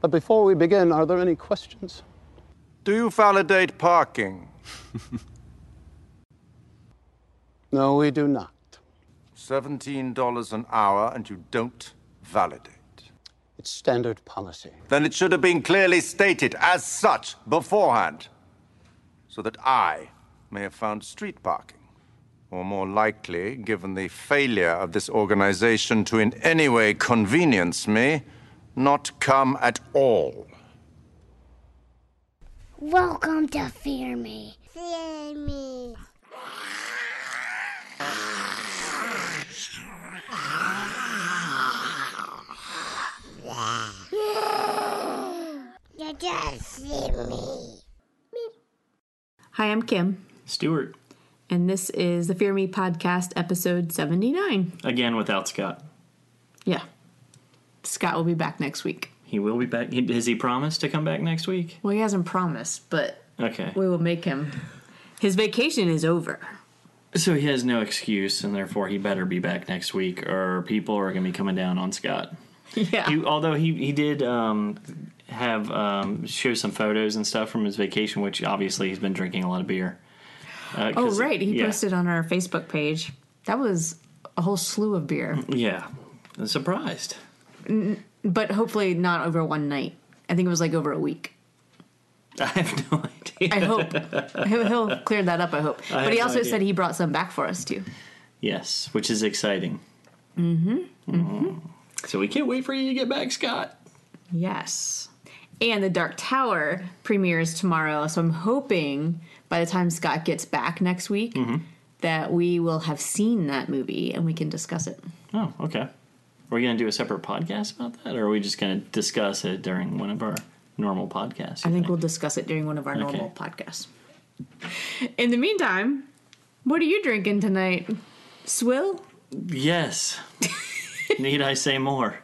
Before we begin, are there any questions? Do you validate parking? No, we do not. $17 an hour, and you don't validate. It's standard policy. Then it should have been clearly stated as such beforehand, so that I may have found street parking. Or more likely, given the failure of this organization to in any way convenience me, not come at all. Welcome to Fear Me. Fear Me. You just see me. Hi, I'm Kim. Stuart. And this is the Fear Me Podcast, episode 79. Again, without Scott. Yeah. Scott will be back next week. He will be back. Has he promised to come back next week? Well, he hasn't promised, but okay. We will make him. His vacation is over. So he has no excuse, and therefore he better be back next week, or people are going to be coming down on Scott. Yeah. Although he did show some photos and stuff from his vacation, which obviously he's been drinking a lot of beer. Oh, right. He posted on our Facebook page. That was a whole slew of beer. Yeah. I'm surprised. But hopefully not over one night. I think it was like over a week. I have no idea. I hope. He'll clear that up, I hope. But he also said he brought some back for us, too. Yes, which is exciting. Mm-hmm. So we can't wait for you to get back, Scott. Yes. And The Dark Tower premieres tomorrow, so I'm hoping by the time Scott gets back next week that we will have seen that movie and we can discuss it. Oh, okay. Are we going to do a separate podcast about that, or are we just going to discuss it during one of our normal podcasts? I think we'll discuss it during one of our normal podcasts. In the meantime, what are you drinking tonight? Swill? Yes. Need I say more?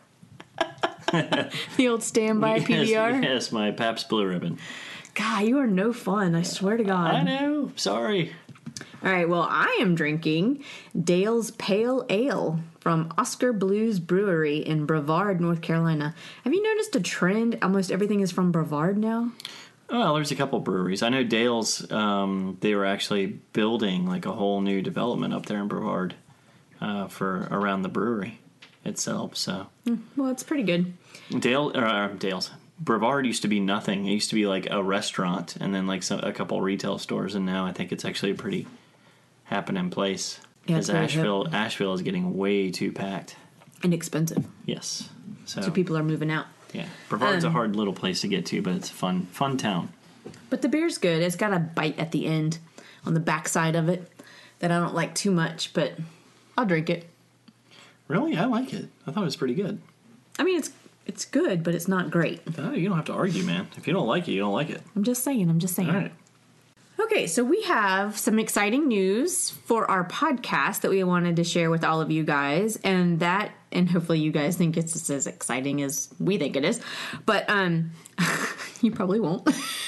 The old standby PBR? Yes, my Pabst Blue Ribbon. God, you are no fun, I swear to God. I know. Sorry. All right, well, I am drinking Dale's Pale Ale from Oscar Blues Brewery in Brevard, North Carolina. Have you noticed a trend? Almost everything is from Brevard now. Well, there's a couple breweries. I know Dale's, they were actually building like a whole new development up there in Brevard for around the brewery itself. So, well, it's pretty good. Dale's. Brevard used to be nothing. It used to be like a restaurant and then like a couple retail stores, and now I think it's actually a pretty happening place. Yeah, because Asheville is getting way too packed and expensive. Yes, so people are moving out. Yeah, Brevard's a hard little place to get to, but it's a fun town. But the beer's good. It's got a bite at the end on the backside of it that I don't like too much, but I'll drink it. Really? I like it. I thought it was pretty good. I mean, it's good, but it's not great. Oh, you don't have to argue, man. If you don't like it, you don't like it. I'm just saying. All right. Okay, so we have some exciting news for our podcast that we wanted to share with all of you guys, and hopefully you guys think it's as exciting as we think it is, but you probably won't.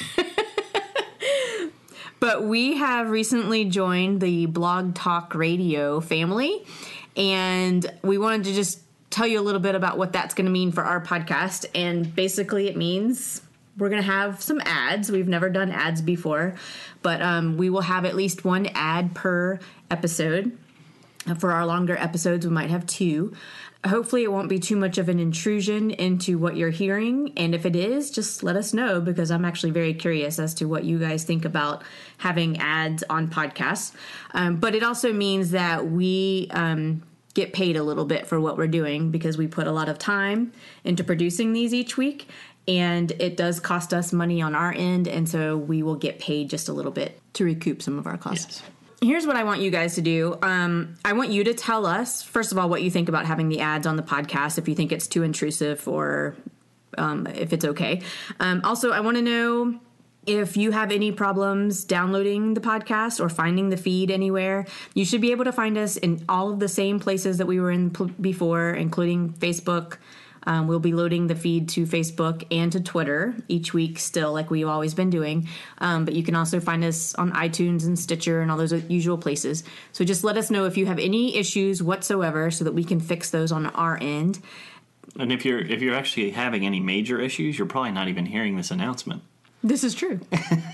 But we have recently joined the Blog Talk Radio family, and we wanted to just tell you a little bit about what that's going to mean for our podcast. And basically it means we're going to have some ads. We've never done ads before, but we will have at least one ad per episode. For our longer episodes, we might have 2. Hopefully it won't be too much of an intrusion into what you're hearing. And if it is, just let us know, because I'm actually very curious as to what you guys think about having ads on podcasts. But it also means that we get paid a little bit for what we're doing, because we put a lot of time into producing these each week, and it does cost us money on our end, and so we will get paid just a little bit to recoup some of our costs. Yes. Here's what I want you guys to do. I want you to tell us, first of all, what you think about having the ads on the podcast, if you think it's too intrusive or if it's okay. Also, I want to know if you have any problems downloading the podcast or finding the feed anywhere. You should be able to find us in all of the same places that we were in before, including Facebook. We'll be loading the feed to Facebook and to Twitter each week still, like we've always been doing. But you can also find us on iTunes and Stitcher and all those usual places. So just let us know if you have any issues whatsoever so that we can fix those on our end. And if you're actually having any major issues, you're probably not even hearing this announcement. This is true.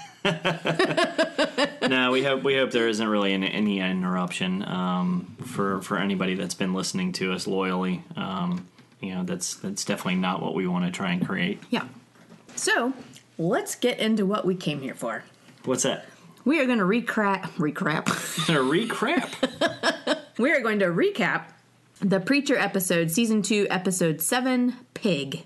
No, we hope there isn't really any interruption for anybody that's been listening to us loyally. That's definitely not what we want to try and create. Yeah. So let's get into what we came here for. What's that? We are going to recap. We are going to recap the Preacher episode, season 2, episode 7, Pig.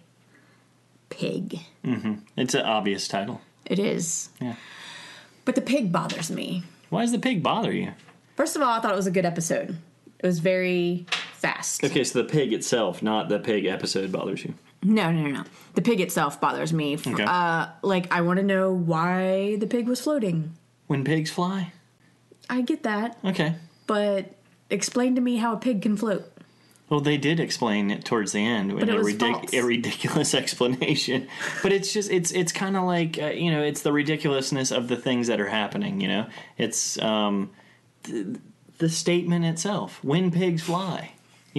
Pig. Mm-hmm. It's an obvious title. It is. Yeah. But the pig bothers me. Why does the pig bother you? First of all, I thought it was a good episode. It was very fast. Okay, so the pig itself, not the pig episode, bothers you. No. The pig itself bothers me. Okay. I want to know why the pig was floating. When pigs fly? I get that. Okay. But explain to me how a pig can float. Well, they did explain it towards the end in it was false. a ridiculous explanation. But it's just it's kind of like it's the ridiculousness of the things that are happening. It's the statement itself. When pigs fly,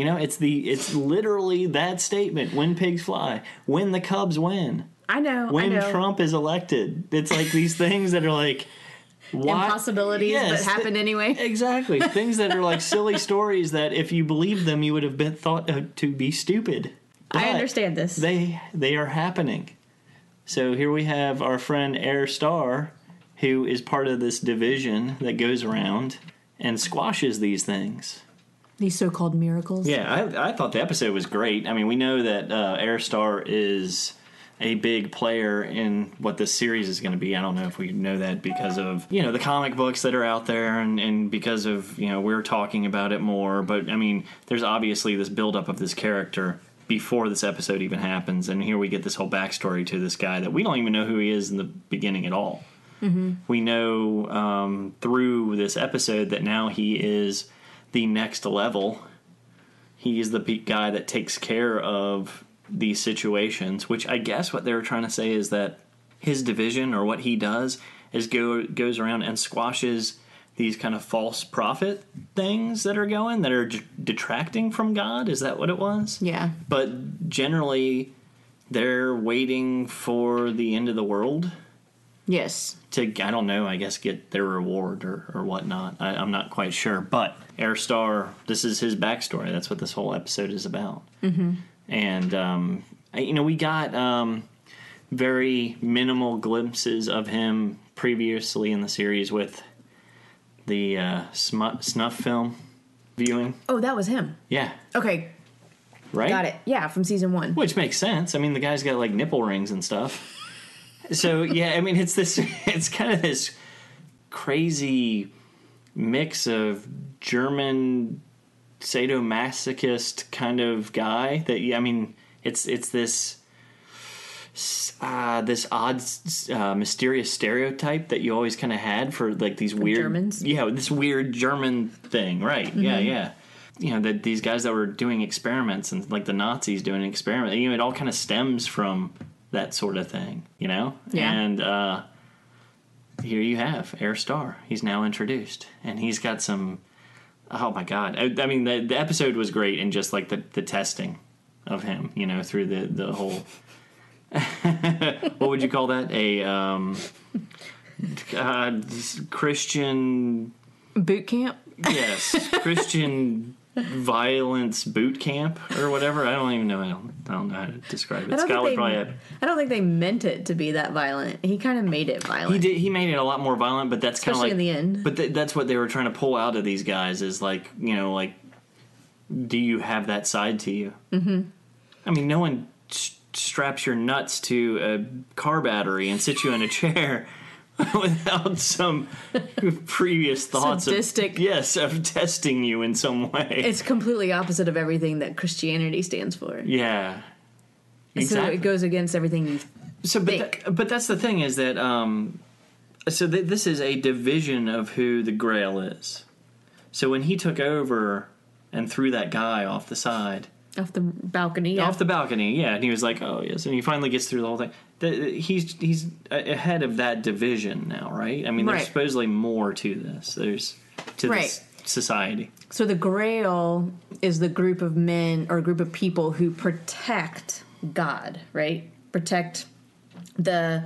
it's literally that statement. When pigs fly, when the Cubs win, I know. when Trump is elected. It's like these things that are like. Why? Impossibilities that happen anyway. Exactly. Things that are like silly stories that if you believed them, you would have been thought to be stupid. But I understand this. They are happening. So here we have our friend Air Star, who is part of this division that goes around and squashes these things. These so-called miracles. Yeah, I thought the episode was great. I mean, we know that Air Star is a big player in what this series is going to be. I don't know if we know that because of, the comic books that are out there and because of, we're talking about it more. But, I mean, there's obviously this buildup of this character before this episode even happens. And here we get this whole backstory to this guy that we don't even know who he is in the beginning at all. Mm-hmm. We know through this episode that now he is the next level. He is the guy that takes care of these situations, which I guess what they were trying to say is that his division or what he does is goes around and squashes these kind of false prophet things that are detracting from God. Is that what it was? Yeah. But generally, they're waiting for the end of the world. Yes. To, I don't know, I guess get their reward or whatnot. I'm not quite sure. But Air Star, this is his backstory. That's what this whole episode is about. Mm-hmm. And, we got very minimal glimpses of him previously in the series with the snuff film viewing. Oh, that was him. Yeah. Okay. Right? Got it. Yeah, from season 1. Which makes sense. I mean, the guy's got, like, nipple rings and stuff. So, yeah, I mean, it's kind of this crazy mix of German sadomasochist kind of guy that, I mean, it's this odd mysterious stereotype that you always kind of had for like these weird Germans. Yeah, this weird German thing, right? Mm-hmm. Yeah. That these guys that were doing experiments and like the Nazis doing an experiment, it all kind of stems from that sort of thing, Yeah. And here you have Air Star. He's now introduced, and he's got some. Oh my God! I mean, the episode was great, and just like the testing of him, through the whole. What would you call that? A Christian boot camp. Yes, Christian violence boot camp or whatever. I don't even know. I don't know how to describe it. Scott would probably have. I don't think they meant it to be that violent. He kind of made it violent. He did. He made it a lot more violent, but that's kind of like in the end. But that's what they were trying to pull out of these guys is like, do you have that side to you? Mm-hmm. I mean, no one straps your nuts to a car battery and sits you in a chair without some previous thoughts of testing you in some way. It's completely opposite of everything that Christianity stands for. Yeah, exactly. So it goes against everything you think. But that's the thing is that this is a division of who the Grail is. So when he took over and threw that guy off the side. Off the balcony, yeah. Off the balcony, yeah. And he was like, oh, yes. And he finally gets through the whole thing. He's ahead of that division now, right? I mean, there's supposedly more to this. There's to right. this. society. So the Grail is the group of men or group of people who protect God, right? Protect the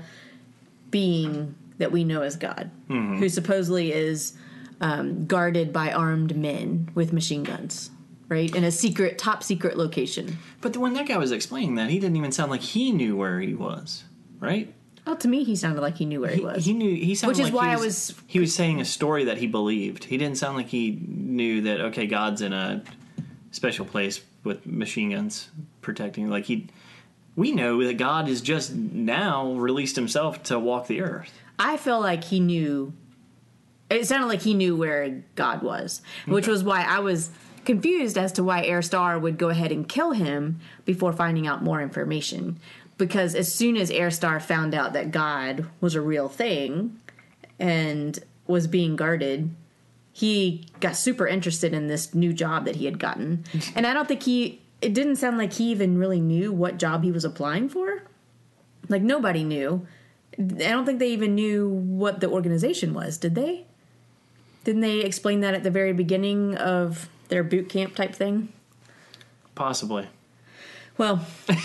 being that we know as God, who supposedly is guarded by armed men with machine guns, right? In a top secret location. But when that guy was explaining that, he didn't even sound like he knew where he was, right? Well, to me, he sounded like he knew where he was. He knew. He sounded Which is like why he was saying a story that he believed. He didn't sound like he knew that. Okay, God's in a special place with machine guns protecting. Like we know that God has just now released Himself to walk the earth. I feel like he knew. It sounded like he knew where God was, which was why I was confused as to why Airstar would go ahead and kill him before finding out more information. Because as soon as Airstar found out that God was a real thing and was being guarded, he got super interested in this new job that he had gotten. And I don't think it didn't sound like he even really knew what job he was applying for. Like, nobody knew. I don't think they even knew what the organization was, did they? Didn't they explain that at the very beginning of their boot camp type thing? Possibly. Well,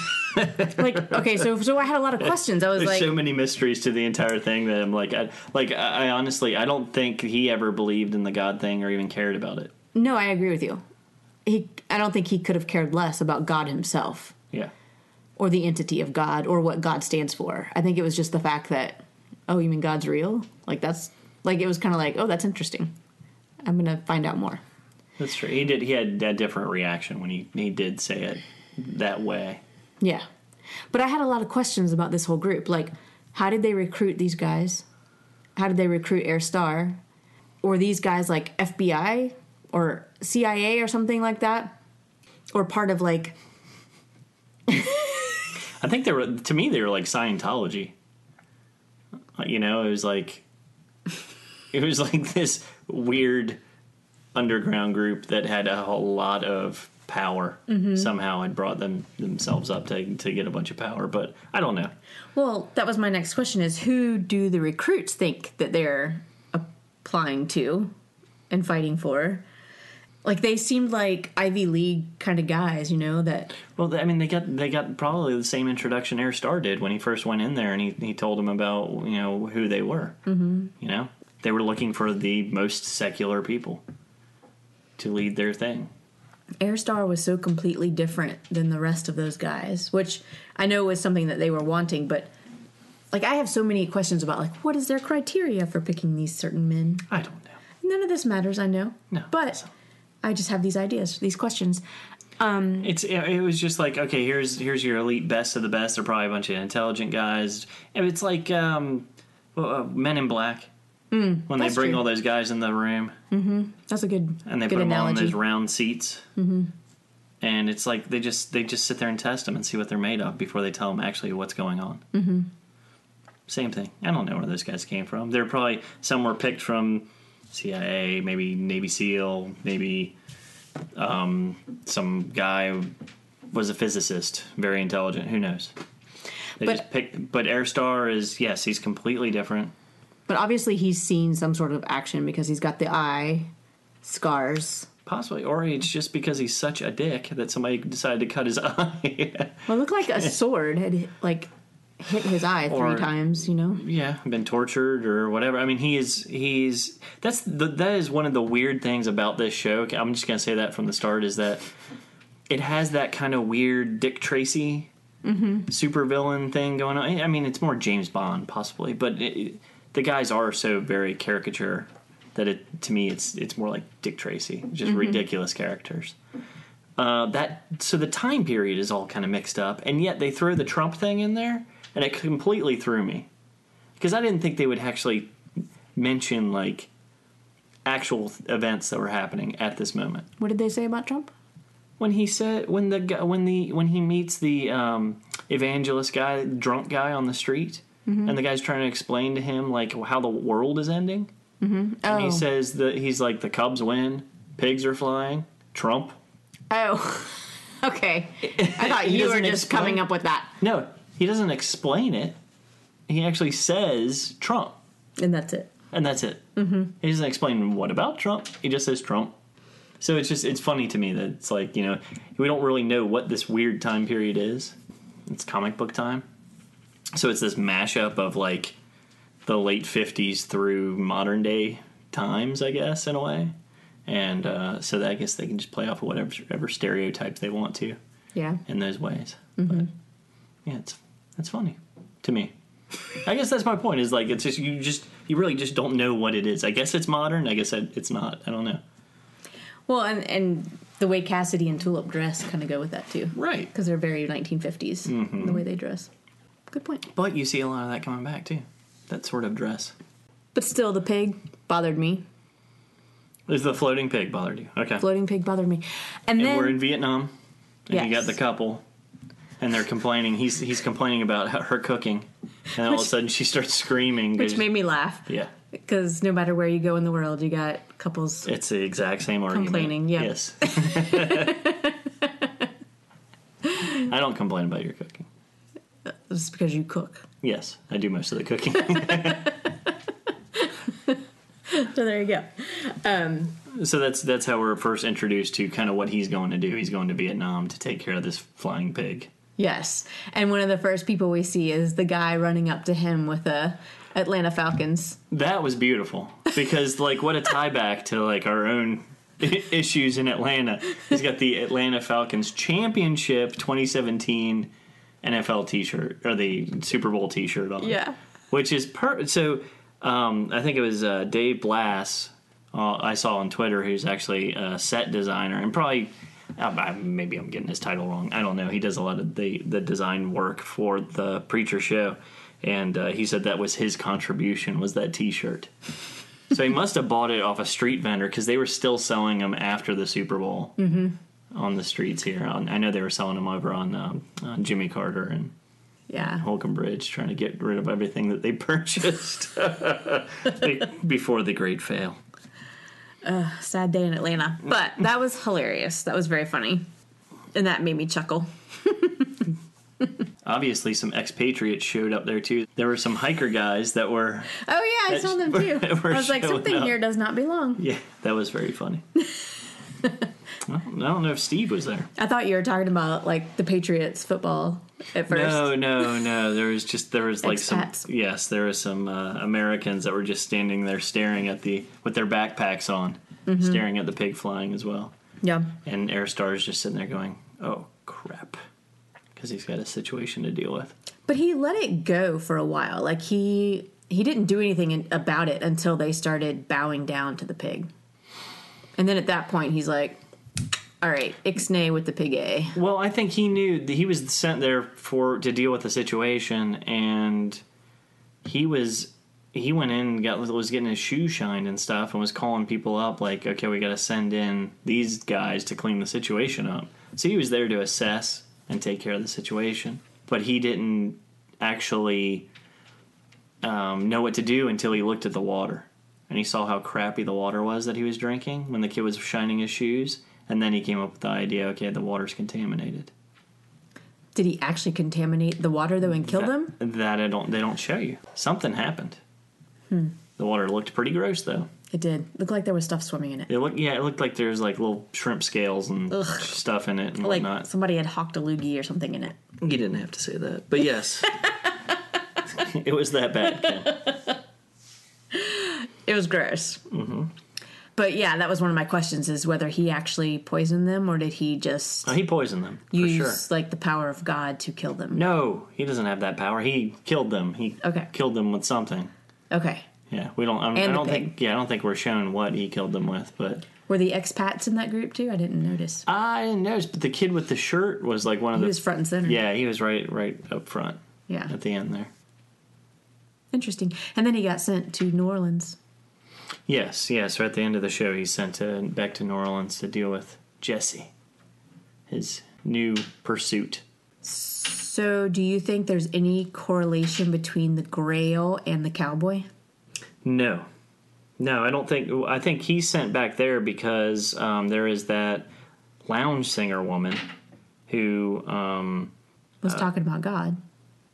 like, okay, so I had a lot of questions. I was There's like, so many mysteries to the entire thing that I'm like, I honestly, I don't think he ever believed in the God thing or even cared about it. no, I agree with you. I don't think he could have cared less about God himself Yeah. or the entity of God or what God stands for. I think it was just the fact that, oh, you mean God's real? Like, that's, like, it was kind of like, oh, that's interesting. I'm going to find out more. That's true. He had a different reaction when he did say it that way. Yeah. But I had a lot of questions about this whole group. Like, how did they recruit these guys? How did they recruit Airstar? Or these guys like FBI or CIA or something like that? Or part of like... I think they were like Scientology. You know, it was like this weird underground group that had a whole lot of power. Somehow had brought themselves up to get a bunch of power, but I don't know. Well, that was my next question is who do the recruits think that they're applying to and fighting for? Like, they seemed like Ivy League kind of guys, you know, that... Well, I mean, they got probably the same introduction Airstar did when he first went in there, and he told them about, you know, who they were. Mm-hmm. You know? They were looking for the most secular people to lead their thing. Airstar was so completely different than the rest of those guys, which I know was something that they were wanting, but, like, I have so many questions about, like, what is their criteria for picking these certain men? I don't know. None of this matters, I know. No. But I just have these ideas, these questions. It was just like, okay, here's your elite best of the best. They're probably a bunch of intelligent guys. And it's like Men in Black. When they bring true. all those guys in the room. Mm-hmm. That's a good And they good put them all in analogy. those round seats. Mm-hmm. And it's like they just sit there and test them and see what they're made of before they tell them actually what's going on. Mm-hmm. Same thing. I don't know where those guys came from. They're probably some were picked from CIA, maybe Navy SEAL, maybe some guy was a physicist, very intelligent. Who knows? But Airstar is, yes, he's completely different. But obviously he's seen some sort of action because he's got the eye scars. Possibly, or it's just because he's such a dick that somebody decided to cut his eye. Well, it looked like a sword had, like, hit his eye 3 times, you know? Yeah, been tortured or whatever. I mean, that is one of the weird things about this show. I'm just going to say that from the start is that it has that kind of weird Dick Tracy supervillain thing going on. I mean, it's more James Bond, possibly, but the guys are so very caricature that to me it's more like Dick Tracy, just ridiculous characters. So the time period is all kind of mixed up, and yet they throw the Trump thing in there, and it completely threw me because I didn't think they would actually mention like actual events that were happening at this moment. What did they say about Trump? When he said when he meets the evangelist guy, drunk guy on the street, and the guy's trying to explain to him like how the world is ending. Mm-hmm. Oh. And he says that he's like, the Cubs win, pigs are flying, Trump. Oh, okay. I thought you were just coming up with that. No, he doesn't explain it. He actually says Trump. And that's it. And that's it. Mm-hmm. He doesn't explain what about Trump. He just says Trump. So it's funny to me that it's like, you know, we don't really know what this weird time period is. It's comic book time. So it's this mashup of like the late 50s through modern day times, I guess, in a way. And so that I guess they can just play off of whatever stereotypes they want to. Yeah. In those ways. But yeah, it's funny to me. I guess that's my point, is like it's just you really just don't know what it is. I guess it's modern, I guess it's not. I don't know. Well, and the way Cassidy and Tulip dress kind of go with that too. Right. Because they're very 1950s in the way they dress. Good point. But you see a lot of that coming back too. That sort of dress. But still, the pig bothered me. Is the floating pig bothered you? Okay. Floating pig bothered me. And then we're in Vietnam. And yes. you got the couple. And they're complaining. He's complaining about her cooking. And all of a sudden she starts screaming. Which made me laugh. Yeah. Because no matter where you go in the world, you got couples. It's the exact same argument. Complaining, yeah. Yes. I don't complain about your cooking. It's because you cook. Yes, I do most of the cooking. So there you go. So that's how we're first introduced to kind of what he's going to do. He's going to Vietnam to take care of this flying pig. Yes. And one of the first people we see is the guy running up to him with a Atlanta Falcons. That was beautiful because, like, what a tie back to, like, our own issues in Atlanta. He's got the Atlanta Falcons Championship 2017 NFL t-shirt, or the Super Bowl t-shirt on. Yeah. Which is so I think it was Dave Blass I saw on Twitter, who's actually a set designer, and probably maybe I'm getting his title wrong. I don't know. He does a lot of the design work for the Preacher Show. And he said that was his contribution, was that T-shirt. So he must have bought it off a street vendor, because they were still selling them after the Super Bowl on the streets here. I know they were selling them over on Jimmy Carter and Holcomb Bridge, trying to get rid of everything that they purchased before the great fail. Sad day in Atlanta. But that was hilarious. That was very funny. And that made me chuckle. Obviously, some expatriates showed up there, too. There were some hiker guys that were... Oh, yeah, I saw them, too. I was like, something here does not belong. Yeah, that was very funny. Well, I don't know if Steve was there. I thought you were talking about, like, the Patriots football at first. No. There was like expats. There were some Americans that were just standing there staring at with their backpacks on, staring at the pig flying as well. Yeah. And Airstar is just sitting there going, oh, crap. Because he's got a situation to deal with. But he let it go for a while. Like, he didn't do anything about it until they started bowing down to the pig. And then at that point, he's like, all right, ixnay with the pig A. Well, I think he knew that he was sent there to deal with the situation, and he went in and was getting his shoes shined and stuff, and was calling people up like, okay, we got to send in these guys to clean the situation up. So he was there to assess and take care of the situation, but he didn't actually know what to do until he looked at the water, and he saw how crappy the water was that he was drinking when the kid was shining his shoes, and then he came up with the idea, okay, the water's contaminated. Did he actually contaminate the water though and kill them? That they don't show you. Something happened. The water looked pretty gross though. It did. Looked like there was stuff swimming in it. It looked like there was like little shrimp scales and stuff in it and like whatnot. Somebody had hawked a loogie or something in it. You didn't have to say that, but yes, it was that bad, Ken. It was gross. Mm-hmm. But yeah, that was one of my questions: is whether he actually poisoned them or did he just he poisoned them for use sure. like the power of God to kill them? No, he doesn't have that power. He killed them. He killed them with something. Okay. Yeah, we don't. I don't think. Yeah, I don't think we're shown what he killed them with. But were the expats in that group too? I didn't notice. I didn't notice, but the kid with the shirt was like one of the. He was front and center. Yeah, he was right up front. Yeah. At the end there. Interesting. And then he got sent to New Orleans. Yes. So at the end of the show, he's sent back to New Orleans to deal with Jesse, his new pursuit. So, do you think there's any correlation between the Grail and the cowboy? No, I don't think. I think he's sent back there because there is that lounge singer woman who was talking about God.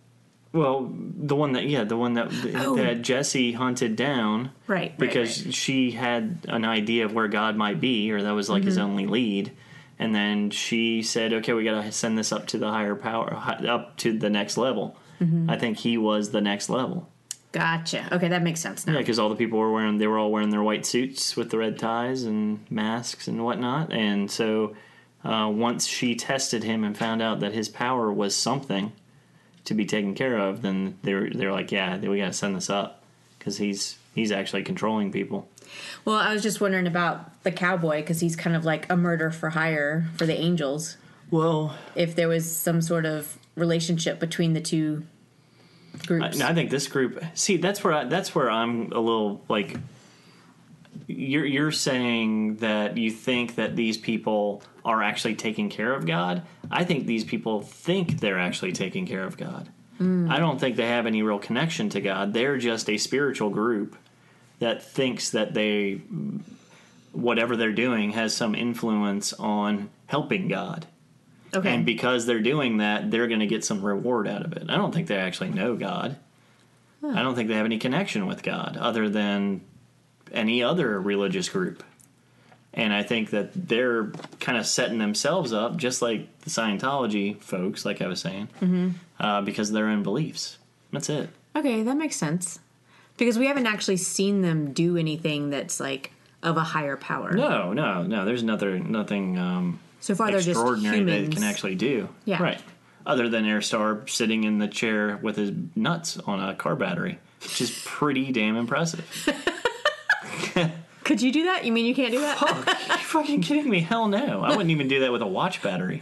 Well, the one that Jesse hunted down, Right. Because she had an idea of where God might be, or that was like his only lead, and then she said, "Okay, we got to send this up to the higher power, up to the next level." I think he was the next level. Gotcha. Okay, that makes sense now. Yeah, because all the people they were all wearing their white suits with the red ties and masks and whatnot, and so once she tested him and found out that his power was something to be taken care of, then they're like, yeah, we got to send this up because he's actually controlling people. Well, I was just wondering about the cowboy because he's kind of like a murder for hire for the angels. Well, If there was some sort of relationship between the two groups. I think this group. See, that's where I'm a little like. You're saying that you think that these people are actually taking care of God. I think these people think they're actually taking care of God. I don't think they have any real connection to God. They're just a spiritual group that thinks that whatever they're doing has some influence on helping God. Okay. And because they're doing that, they're going to get some reward out of it. I don't think they actually know God. I don't think they have any connection with God other than any other religious group. And I think that they're kind of setting themselves up, just like the Scientology folks, like I was saying, because of their own beliefs. That's it. Okay, that makes sense. Because we haven't actually seen them do anything that's like of a higher power. No. There's nothing So far, they're just extraordinary humans. they can actually do. Yeah. Right. Other than Airstar sitting in the chair with his nuts on a car battery, which is pretty damn impressive. Could you do that? You mean you can't do that? Oh, are you fucking kidding me? Hell no. I wouldn't even do that with a watch battery.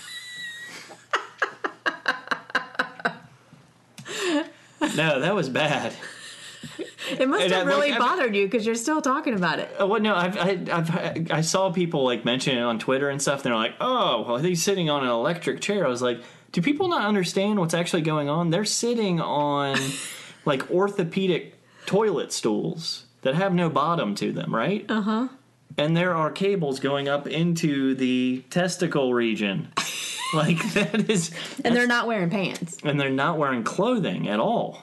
No, that was bad. It must And have I- really like, bothered you because you're still talking about it. Well, no, I saw people like mention it on Twitter and stuff. And they're like, "Oh, well, he's sitting on an electric chair." I was like, "Do people not understand what's actually going on? They're sitting on like orthopedic toilet stools that have no bottom to them, right? And there are cables going up into the testicle region, like that is." And they're not wearing pants. And they're not wearing clothing at all.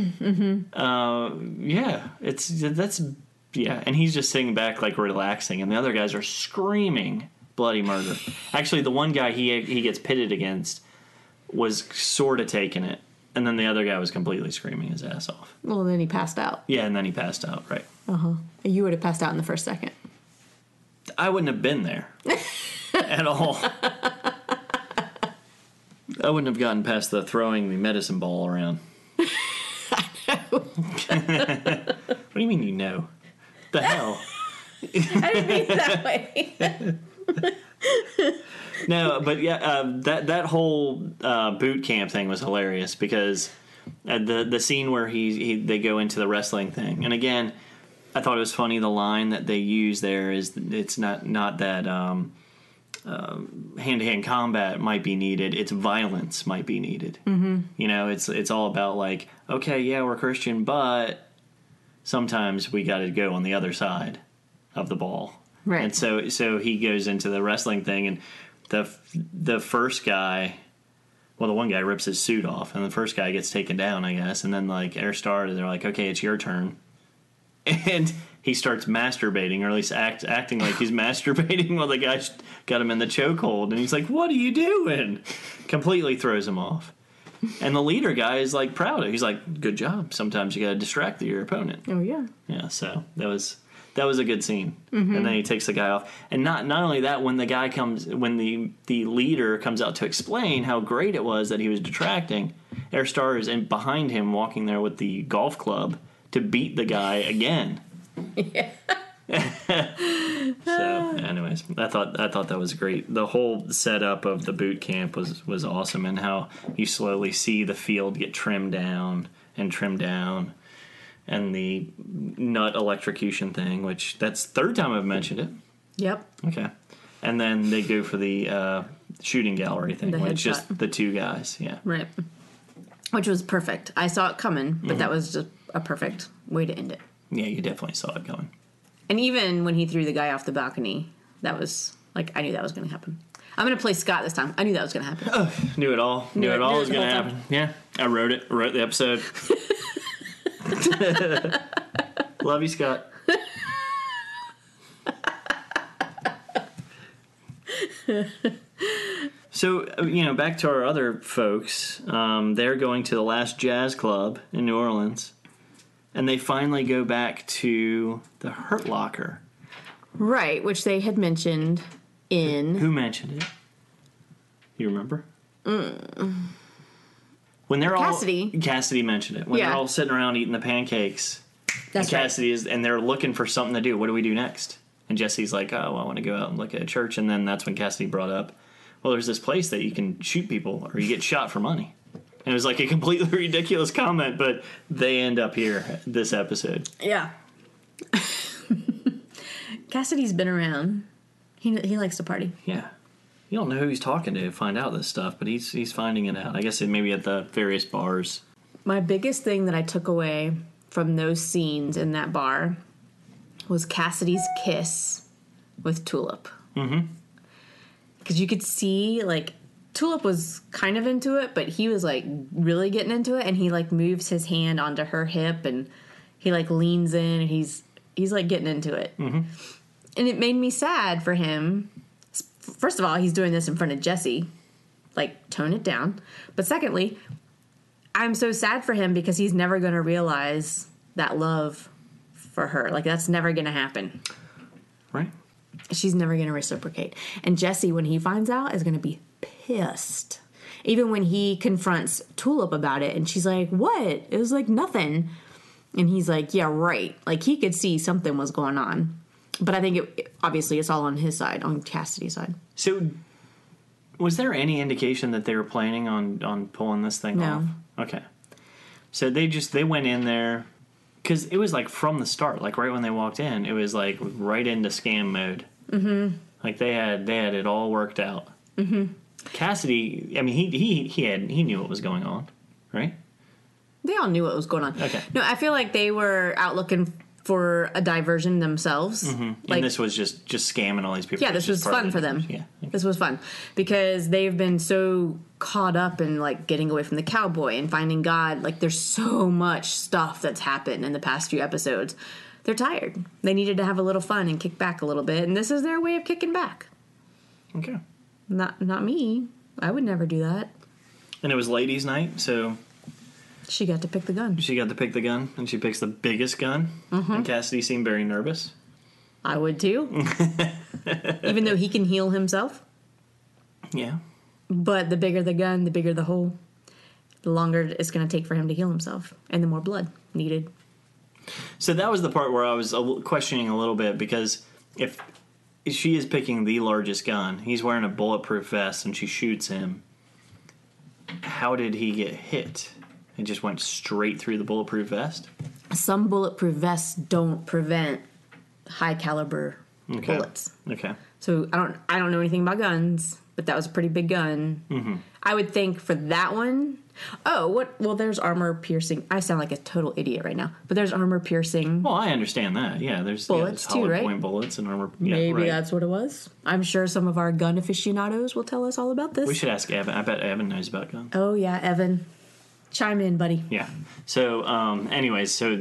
Yeah, and he's just sitting back like relaxing, and the other guys are screaming bloody murder. Actually, the one guy he gets pitted against was sort of taking it, and then the other guy was completely screaming his ass off. Well, then he passed out. Yeah, and then he passed out. Right. You would have passed out in the first second. I wouldn't have been there at all. I wouldn't have gotten past the throwing the medicine ball around. What do you mean you know? The hell? I didn't mean it that way. No, but yeah, that whole boot camp thing was hilarious because the scene where they go into the wrestling thing, and again, I thought it was funny. The line that they use there is it's not that hand-to-hand combat might be needed. It's violence might be needed. Mm-hmm. You know, it's all about like, okay, yeah, we're Christian, but sometimes we got to go on the other side of the ball. Right. And so he goes into the wrestling thing, and the first guy, well, the one guy rips his suit off, and the first guy gets taken down, I guess, and then like Airstar, they're like, okay, it's your turn. And he starts masturbating, or at least acting like he's masturbating while the guy got him in the chokehold. And he's like, what are you doing? Completely throws him off. And the leader guy is like proud of it. He's like, good job. Sometimes you got to distract your opponent. Oh, yeah. Yeah, so that was a good scene. Mm-hmm. And then he takes the guy off. And not only that, when the leader comes out to explain how great it was that he was detracting, Airstar is behind him walking there with the golf club to beat the guy again. Yeah. So, anyways, I thought that was great. The whole setup of the boot camp was awesome, and how you slowly see the field get trimmed down, and the nut electrocution thing, which that's the third time I've mentioned it. Yep. Okay, and then they go for the shooting gallery thing, The which headshot. just the two guys. Yeah, Right. Which was perfect. I saw it coming, but that was just a perfect way to end it. yeah, you definitely saw it coming. And even when he threw the guy off the balcony, that was like, I knew that was going to happen. I'm going to play Scott this time. I knew that was going to happen. Knew it all. Knew it all was going to happen. Yeah. I wrote it. Wrote the episode. Love you, Scott. So, back to our other folks. They're going to the last jazz club in New Orleans. And they finally go back to the Hurt Locker. Right, which they had mentioned in... Who mentioned it? You remember? When they're Cassidy mentioned it. When they're all sitting around eating the pancakes. That's and Cassidy is, and they're looking for something to do. What do we do next? And Jesse's like, oh, I want to go out and look at a church. And then that's when Cassidy brought up, well, there's this place that you can shoot people or you get shot for money. And it was like a completely ridiculous comment, but they end up here this episode. Yeah. Cassidy's been around. He likes to party. Yeah. You don't know who he's talking to find out this stuff, but he's finding it out. I guess it maybe at the various bars. My biggest thing that I took away from those scenes in that bar was Cassidy's kiss with Tulip. Mm-hmm. Because you could see, like, Tulip was kind of into it, but he was, like, really getting into it, and he, like, moves his hand onto her hip, and he, like, leans in, and he's like, getting into it. Mm-hmm. And it made me sad for him. First of all, he's doing this in front of Jesse. Like, tone it down. But secondly, I'm so sad for him because he's never going to realize that love for her. Like, that's never going to happen. Right. She's never going to reciprocate. And Jesse, when he finds out, is going to be pissed. Even when he confronts Tulip about it, and she's like, what? It was like nothing. And he's like, yeah, right. Like, he could see something was going on. But I think, obviously, it's all on his side, on Cassidy's side. So, was there any indication that they were planning on pulling this thing off? Okay. So, they went in there, because it was, like, from the start. Like, right when they walked in, it was, like, right into scam mode. Mm-hmm. Like, they had it all worked out. Mm-hmm. Cassidy, I mean, he knew what was going on, right? They all knew what was going on. Okay. No, I feel like they were out looking for a diversion themselves. Mm-hmm. Like, and this was just scamming all these people. Yeah, this was fun for them. Yeah. Okay. This was fun because they've been so caught up in, like, getting away from the cowboy and finding God. Like, there's so much stuff that's happened in the past few episodes. They're tired. They needed to have a little fun and kick back a little bit, and this is their way of kicking back. Okay. Not me. I would never do that. And it was ladies' night, so she got to pick the gun. She got to pick the gun, and she picks the biggest gun. Mm-hmm. And Cassidy seemed very nervous. I would too. Even though he can heal himself. Yeah. But the bigger the gun, the bigger the hole. The longer it's going to take for him to heal himself. And the more blood needed. So that was the part where I was questioning a little bit, because if she is picking the largest gun, he's wearing a bulletproof vest, and she shoots him, how did he get hit? It just went straight through the bulletproof vest? Some bulletproof vests don't prevent high caliber bullets. Okay. So I don't know anything about guns, but that was a pretty big gun. Mm-hmm. I would think for that one. Oh, what? Well, there's armor piercing. I sound like a total idiot right now, but there's armor piercing. Well, I understand that. Yeah, there's bullets hollow too, right? Point bullets and armor. Yeah, maybe right. that's what it was. I'm sure some of our gun aficionados will tell us all about this. We should ask Evan. I bet Evan knows about guns. Oh yeah, Evan, chime in, buddy. Yeah. So, anyways, so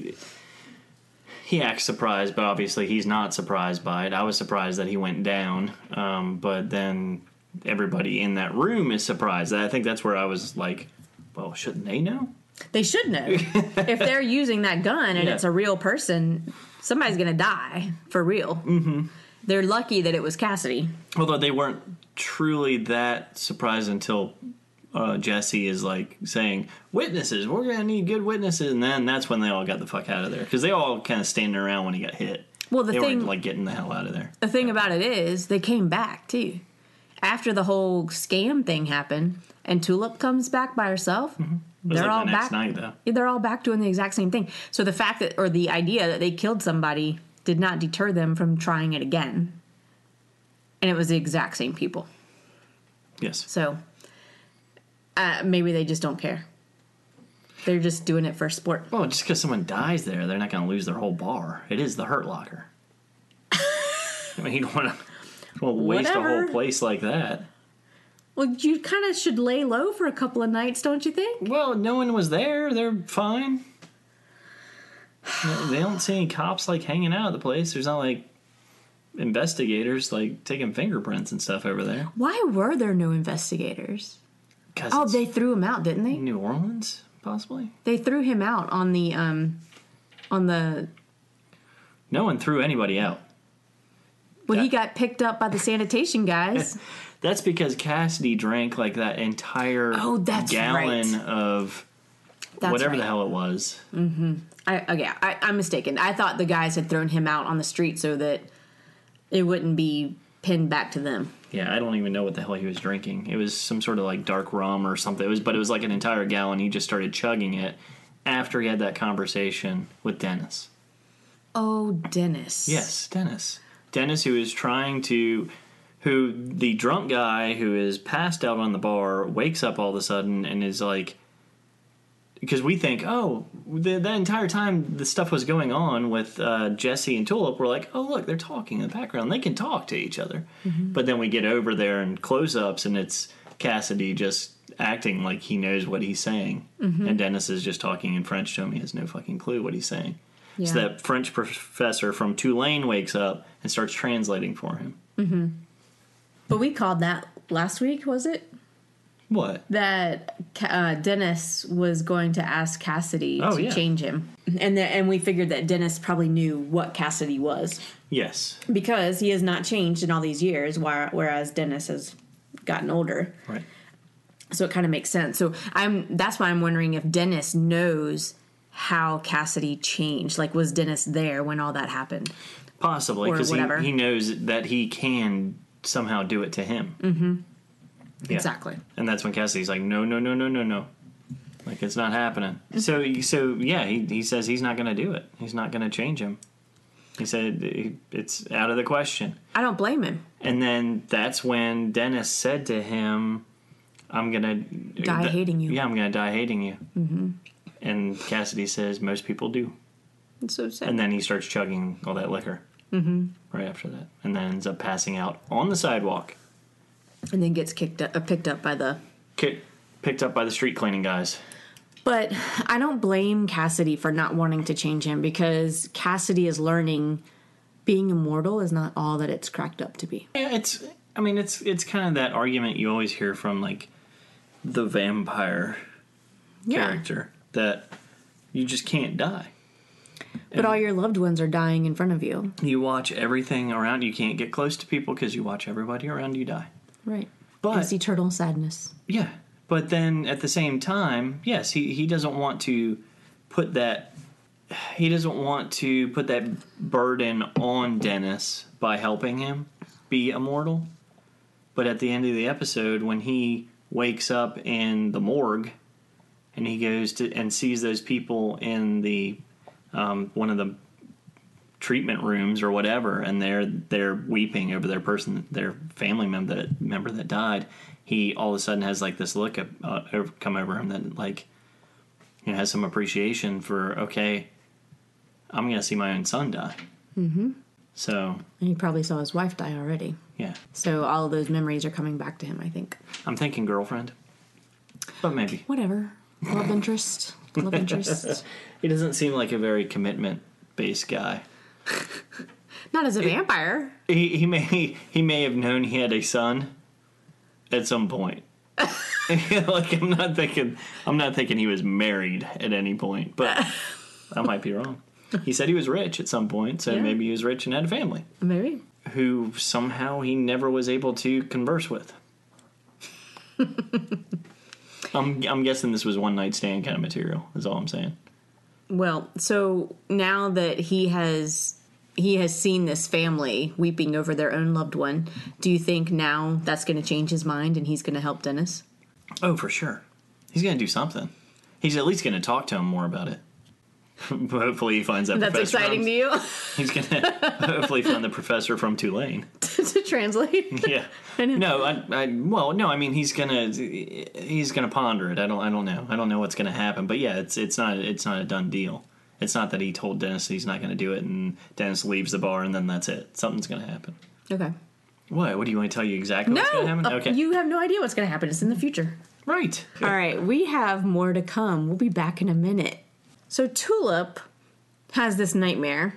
he acts surprised, but obviously he's not surprised by it. I was surprised that he went down, but then everybody in that room is surprised. I think that's where I was like, well, shouldn't they know? They should know. If they're using that gun and it's a real person, somebody's going to die for real. Mm-hmm. They're lucky that it was Cassidy. Although they weren't truly that surprised until Jesse is like saying, witnesses, we're going to need good witnesses. And then that's when they all got the fuck out of there. Because they all kind of standing around when he got hit. Well, they weren't like getting the hell out of there. The thing about it is they came back too. After the whole scam thing happened and Tulip comes back by herself, they're all back. Night, though. They're all back doing the exact same thing. So the fact that, or the idea that they killed somebody did not deter them from trying it again. And it was the exact same people. Yes. So maybe they just don't care. They're just doing it for sport. Well, just because someone dies there, they're not going to lose their whole bar. It is the Hurt Locker. I mean, you don't want to. Well, waste a whatever. whole place like that. Well, you kind of should lay low for a couple of nights, don't you think? Well, no one was there. They're fine. They don't see any cops like hanging out at the place. There's not like investigators like taking fingerprints and stuff over there. Why were there no investigators? 'Cause Oh, it's they threw him out, didn't they? New Orleans, possibly. They threw him out on the No one threw anybody out. Well, he got picked up by the sanitation guys. That's because Cassidy drank like that entire that's gallon right. of That's whatever right. the hell it was. I'm mistaken. I thought the guys had thrown him out on the street so that it wouldn't be pinned back to them. Yeah, I don't even know what the hell he was drinking. It was some sort of like dark rum or something. But it was like an entire gallon. He just started chugging it after he had that conversation with Dennis. Oh, Dennis. Yes, Dennis. Dennis, who is who the drunk guy who is passed out on the bar wakes up all of a sudden and is like, because we think, oh, the entire time the stuff was going on with Jesse and Tulip, we're like, oh, look, they're talking in the background. They can talk to each other. Mm-hmm. But then we get over there and close-ups, and it's Cassidy just acting like he knows what he's saying. Mm-hmm. And Dennis is just talking in French to him. He has no fucking clue what he's saying. Yeah. So that French professor from Tulane wakes up and starts translating for him. Mm-hmm. But we called that last week, was it? What? That Dennis was going to ask Cassidy to change him. And we figured that Dennis probably knew what Cassidy was. Yes. Because he has not changed in all these years, whereas Dennis has gotten older. Right. So it kind of makes sense. So that's why I'm wondering if Dennis knows how Cassidy changed. Like, was Dennis there when all that happened? Possibly, because he knows that he can somehow do it to him. Mm-hmm. Yeah. Exactly. And that's when Cassidy's like, no. Like, it's not happening. So yeah, he says he's not going to do it. He's not going to change him. He said it's out of the question. I don't blame him. And then that's when Dennis said to him, I'm going to... Die hating you. Yeah, I'm going to die hating you. Mm-hmm. And Cassidy says, most people do. It's so sad. And then he starts chugging all that liquor. Mm-hmm. Right after that. And then ends up passing out on the sidewalk. And then gets picked up by the... Picked up by the street cleaning guys. But I don't blame Cassidy for not wanting to change him, because Cassidy is learning being immortal is not all that it's cracked up to be. Yeah, it's kind of that argument you always hear from, like, the vampire character, that you just can't die. But all your loved ones are dying in front of you. You watch everything around you. You can't get close to people because you watch everybody around you die. Right. But it's eternal sadness. Yeah. But then at the same time, yes, he doesn't want to put that burden on Dennis by helping him be immortal. But at the end of the episode, when he wakes up in the morgue and he goes to and sees those people in the one of the treatment rooms or whatever, and they're weeping over their family member that died, he all of a sudden has like this look come over him that, like, you know, has some appreciation for, okay, I'm gonna see my own son die. Mm-hmm. So, and he probably saw his wife die already. Yeah. So all of those memories are coming back to him, I think. I'm thinking girlfriend, but maybe whatever. Love interest. He doesn't seem like a very commitment-based guy. Not as a vampire. He may have known he had a son at some point. Like, I'm not thinking he was married at any point, but I might be wrong. He said he was rich at some point, so maybe he was rich and had a family. Maybe. Who somehow he never was able to converse with. I'm guessing this was one night stand kind of material, is all I'm saying. Well, so now that he has seen this family weeping over their own loved one, do you think now that's going to change his mind and he's going to help Dennis? Oh, for sure. He's going to do something. He's at least going to talk to him more about it. Hopefully he finds that That's professor. That's exciting to you? He's going to hopefully find the professor from Tulane. to translate? Yeah. No, I mean, he's going to ponder it. I don't know. I don't know what's going to happen. But yeah, it's not a done deal. It's not that he told Dennis he's not going to do it and Dennis leaves the bar and then that's it. Something's going to happen. Okay. What? What do you want to tell you exactly what's going to happen? Okay. You have no idea what's going to happen. It's in the future. Right. All right, we have more to come. We'll be back in a minute. So Tulip has this nightmare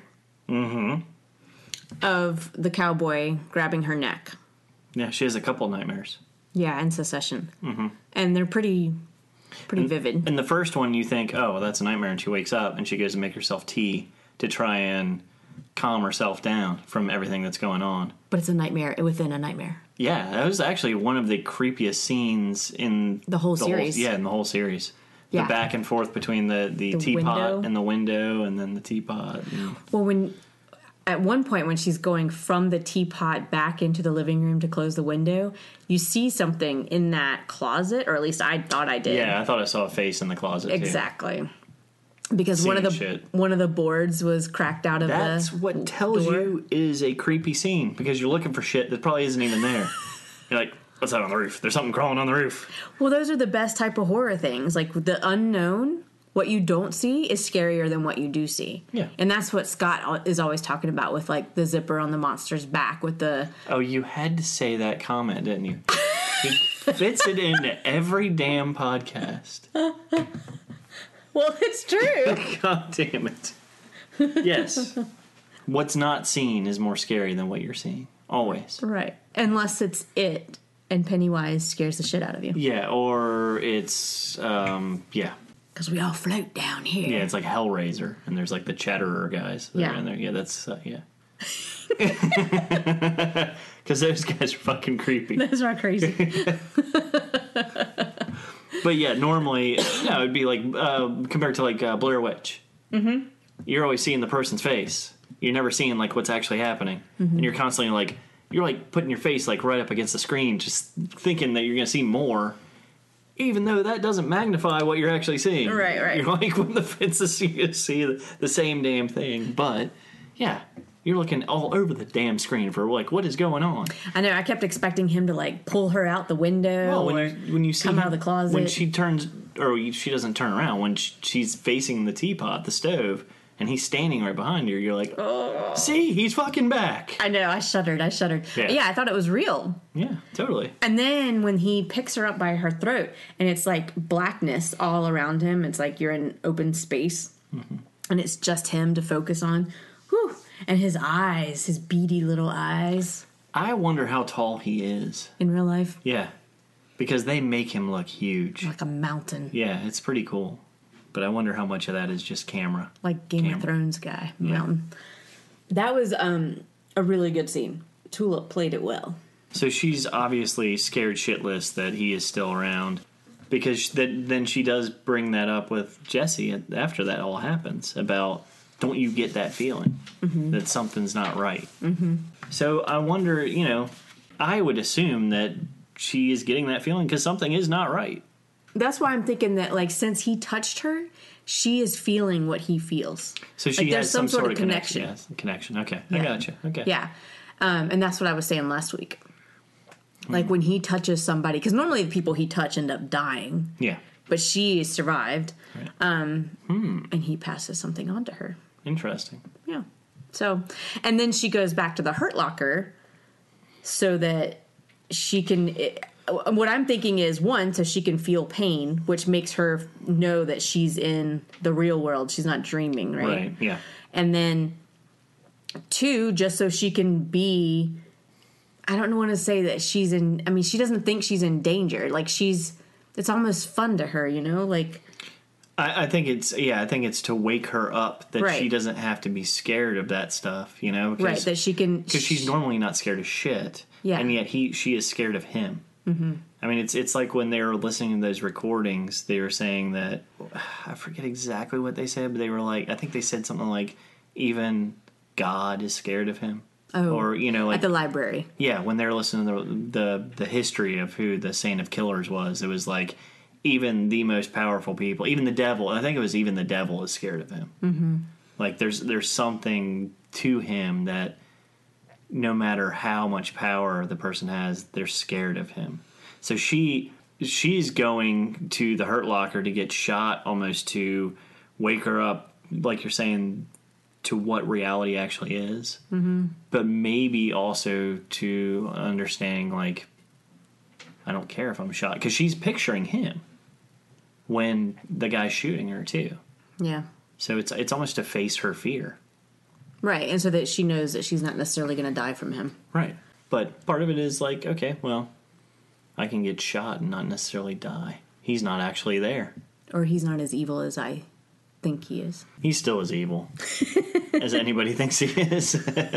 of the cowboy grabbing her neck. Yeah, she has a couple nightmares. Yeah, in succession. Mm-hmm. And they're pretty vivid. In the first one, you think, oh, well, that's a nightmare, and she wakes up and she goes to make herself tea to try and calm herself down from everything that's going on. But it's a nightmare within a nightmare. Yeah, that was actually one of the creepiest scenes in the whole series. In the whole series. Yeah. The back and forth between the teapot window. and the window, and then the teapot. Well, at one point when she's going from the teapot back into the living room to close the window, you see something in that closet, or at least I thought I did. Yeah, I thought I saw a face in the closet, exactly. Because Seeing one of the boards was cracked out of That's what tells door. you is a creepy scene, because you're looking for shit that probably isn't even there. You're like, what's that on the roof? There's something crawling on the roof. Well, those are the best type of horror things. Like the unknown, what you don't see is scarier than what you do see. Yeah. And that's what Scott is always talking about with like the zipper on the monster's back with the... Oh, you had to say that comment, didn't you? He fits it into every damn podcast. Well, it's true. God damn it. Yes. What's not seen is more scary than what you're seeing. Always. Right. Unless it's it and Pennywise scares the shit out of you. Yeah, or it's, yeah. Because we all float down here. Yeah, it's like Hellraiser, and there's like the Chatterer guys that are in there. Yeah, that's, yeah. Because those guys are fucking creepy. Those are crazy. But yeah, normally, it'd be like, compared to like Blair Witch. Mm-hmm. You're always seeing the person's face. You're never seeing like what's actually happening. Mm-hmm. And you're constantly like, you're like putting your face like right up against the screen, just thinking that you're going to see more. Even though that doesn't magnify what you're actually seeing. Right. You're like, when the fences, you see the same damn thing. But, yeah, you're looking all over the damn screen for, like, what is going on? I know, I kept expecting him to, like, pull her out the window Well, when you see come him, out of the closet. When she turns, or she doesn't turn around, when she's facing the teapot, the stove, and he's standing right behind her, you're like, oh, see, he's fucking back. I know, I shuddered. Yeah, I thought it was real. Yeah, totally. And then when he picks her up by her throat, and it's like blackness all around him, it's like you're in open space, and it's just him to focus on. Whew. And his eyes, his beady little eyes. I wonder how tall he is. In real life? Yeah, because they make him look huge. Like a mountain. Yeah, it's pretty cool. But I wonder how much of that is just camera. Like Game of Thrones guy. Mountain. That was a really good scene. Tulip played it well. So she's obviously scared shitless that he is still around, because then she does bring that up with Jesse after that all happens about, don't you get that feeling that something's not right? Mm-hmm. So I wonder, I would assume that she is getting that feeling because something is not right. That's why I'm thinking that, like, since he touched her, she is feeling what he feels. So she there's has some sort of connection. Yes, connection. Okay, Yeah. I gotcha. Okay. Yeah. And that's what I was saying last week. Like, when he touches somebody, because normally the people he touch end up dying. Yeah. But she survived. Right. And he passes something on to her. Interesting. Yeah. So, and then she goes back to the Hurt Locker so that she can... what I'm thinking is, one, so she can feel pain, which makes her know that she's in the real world. She's not dreaming, right? Right, yeah. And then, two, just so she can be... I don't want to say that she's in... I mean, she doesn't think she's in danger. Like, it's almost fun to her, Like... I think it's to wake her up that Right. she doesn't have to be scared of that stuff, Because, Right, that she can... Because she's normally not scared of shit. Yeah. And yet she is scared of him. Mm-hmm. I mean, it's like when they were listening to those recordings, they were saying that, I forget exactly what they said, but they were like, I think they said something like, even God is scared of him. Oh, or, like, at the library. Yeah, when they were listening to the history of who the Saint of Killers was, it was like, even the most powerful people, even the devil, I think it was even the devil is scared of him. Mm-hmm. Like, there's something to him that no matter how much power the person has, they're scared of him. So she's going to the Hurt Locker to get shot, almost to wake her up, like you're saying, to what reality actually is, but maybe also to understanding, like, I don't care if I'm shot, because she's picturing him when the guy's shooting her too. Yeah. So it's almost to face her fear. Right, and so that she knows that she's not necessarily going to die from him. Right. But part of it is like, okay, well, I can get shot and not necessarily die. He's not actually there. Or he's not as evil as I think he is. He's still as evil as anybody thinks he is.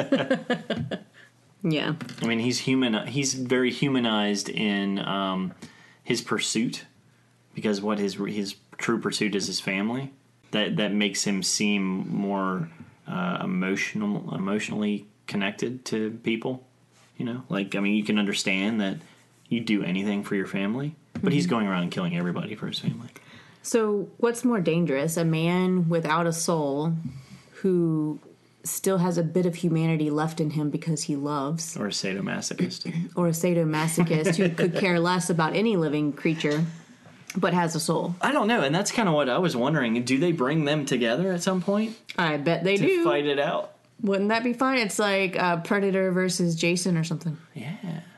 Yeah. I mean, he's human. He's very humanized in his pursuit, because what his true pursuit is his family. That makes him seem more emotionally connected to people. You know, like, I mean, you can understand that you do anything for your family, but he's going around and killing everybody for his family. So what's more dangerous, a man without a soul who still has a bit of humanity left in him because he loves, Or a sadomasochist. or a sadomasochist who could care less about any living creature but has a soul? I don't know, and that's kind of what I was wondering. Do they bring them together at some point I bet they to do. fight it out? Wouldn't that be fun? It's like Predator versus Jason or something. Yeah.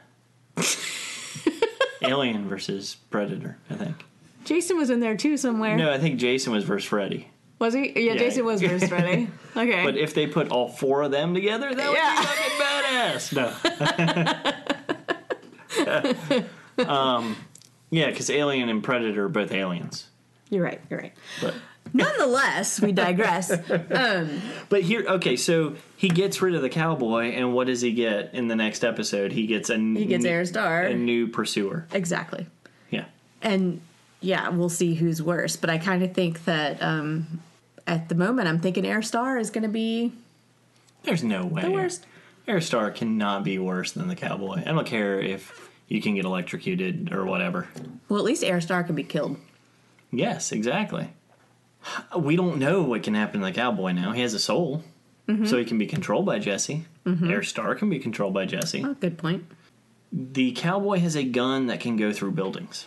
Alien versus Predator, I think. Jason was in there too somewhere. No, I think Jason was versus Freddy. Was he? Yeah, Jason was versus Freddy. Okay. But if they put all four of them together, that would be fucking badass. No. Yeah, because Alien and Predator are both aliens. You're right. But Nonetheless, we digress. But here, okay, so he gets rid of the cowboy, and what does he get in the next episode? He gets Aristar. a new pursuer. Exactly. Yeah. And yeah, we'll see who's worse. But I kind of think that at the moment, I'm thinking Aristar is going to be There's no way. the worst. Aristar cannot be worse than the cowboy. I don't care if you can get electrocuted or whatever. Well, at least Aristar can be killed. Yes, exactly. We don't know what can happen to the cowboy now. He has a soul, so he can be controlled by Jesse. Aristar can be controlled by Jesse. Oh, good point. The cowboy has a gun that can go through buildings.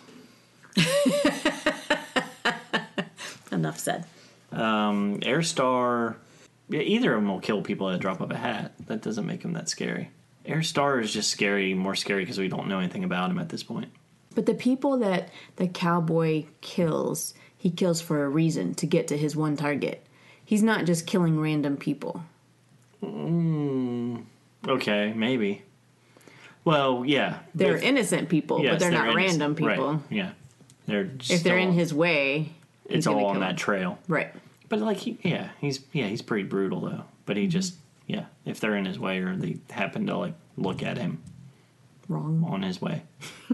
Enough said. Aristar, yeah, either of them will kill people at a drop of a hat. That doesn't make him that scary. Aristar is just more scary because we don't know anything about him at this point. But the people that the cowboy kills, he kills for a reason, to get to his one target. He's not just killing random people. Okay, maybe. Well, yeah. They're innocent people, Yes, but they're not innocent. random people. Right, yeah. They're If they're in his way, it's he's gonna all on kill that them. trail. Right. But like, he's pretty brutal though. But he just, if they're in his way or they happen to like look at him Wrong. on his way,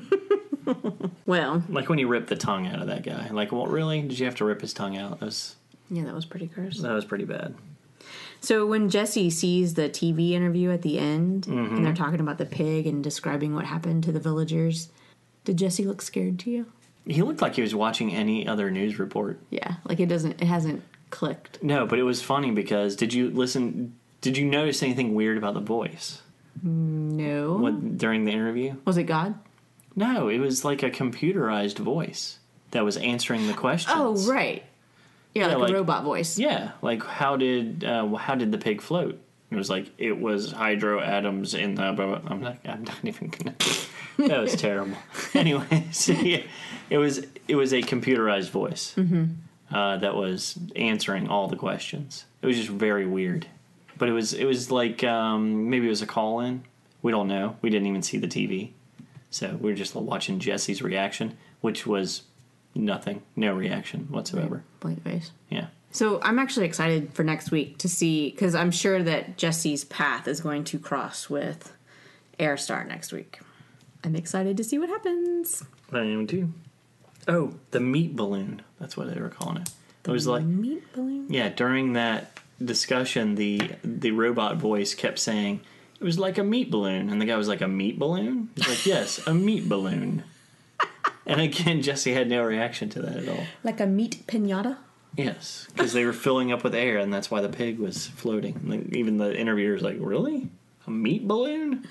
Well, like when he ripped the tongue out of that guy. Like, well, really? Did you have to rip his tongue out? yeah, that was pretty gross. That was pretty bad. So when Jesse sees the TV interview at the end, and they're talking about the pig and describing what happened to the villagers, did Jesse look scared to you? He looked like he was watching any other news report. Yeah, like it hasn't clicked. No, but it was funny because did you notice anything weird about the voice No. during the interview? Was it God? No, it was like a computerized voice that was answering the questions. Oh, right. Yeah, Yeah, like like- a robot voice. Yeah, like how did the pig float? It was like it was hydro atoms in the. I'm not even gonna. That was terrible. Anyway, so yeah, it was a computerized voice that was answering all the questions. It was just very weird, but it was like maybe it was a call in. We don't know. We didn't even see the TV, so we were just watching Jesse's reaction, which was nothing, no reaction whatsoever. Blank face. Yeah. So I'm actually excited for next week to see, because I'm sure that Jesse's path is going to cross with Aristar next week. I'm excited to see what happens. I am too. Oh, the meat balloon. That's what they were calling it. It was like, Meat balloon? yeah, during that discussion, the robot voice kept saying, it was like a meat balloon. And the guy was like, a meat balloon? He's like, yes, a meat balloon. And again, Jesse had no reaction to that at all. Like a meat pinata? Yes, because they were filling up with air, and that's why the pig was floating. And even the interviewer was like, really? A meat balloon?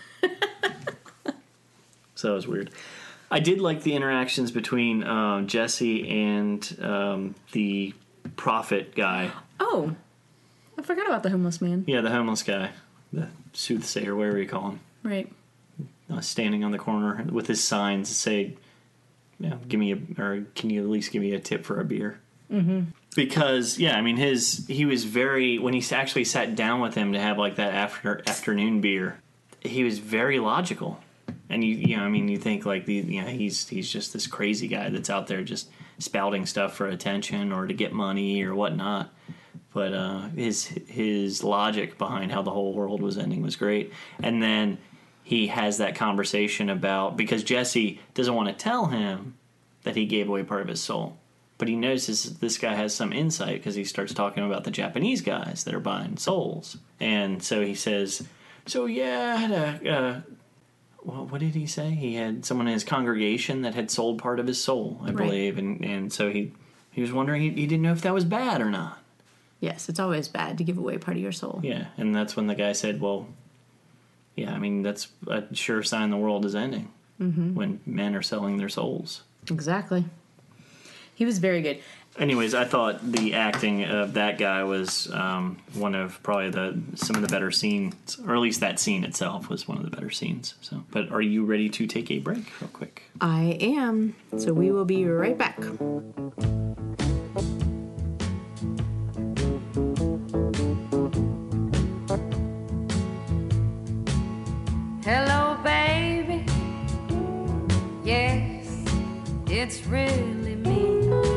So it was weird. I did like the interactions between Jesse and the prophet guy. Oh. I forgot about the homeless man. Yeah, the homeless guy, the soothsayer, whatever you call him, Right. standing on the corner with his signs that say, give me or can you at least give me a tip for a beer? Mm-hmm. Because, I mean, he was very, when he actually sat down with him to have like that afternoon beer, he was very logical. And you think like he's just this crazy guy that's out there just spouting stuff for attention or to get money or whatnot. But his logic behind how the whole world was ending was great. And then he has that conversation about, because Jesse doesn't want to tell him that he gave away part of his soul, but he notices this guy has some insight because he starts talking about the Japanese guys that are buying souls. And so he says, I had a what did he say? He had someone in his congregation that had sold part of his soul, I believe. And so he was wondering, he didn't know if that was bad or not. Yes, it's always bad to give away part of your soul. Yeah, and that's when the guy said, well, I mean, that's a sure sign the world is ending when men are selling their souls. Exactly. He was very good. Anyways, I thought the acting of that guy was one of probably some of the better scenes, or at least that scene itself was one of the better scenes. So, but are you ready to take a break real quick? I am. So we will be right back. Hello, baby. Yes, it's really me.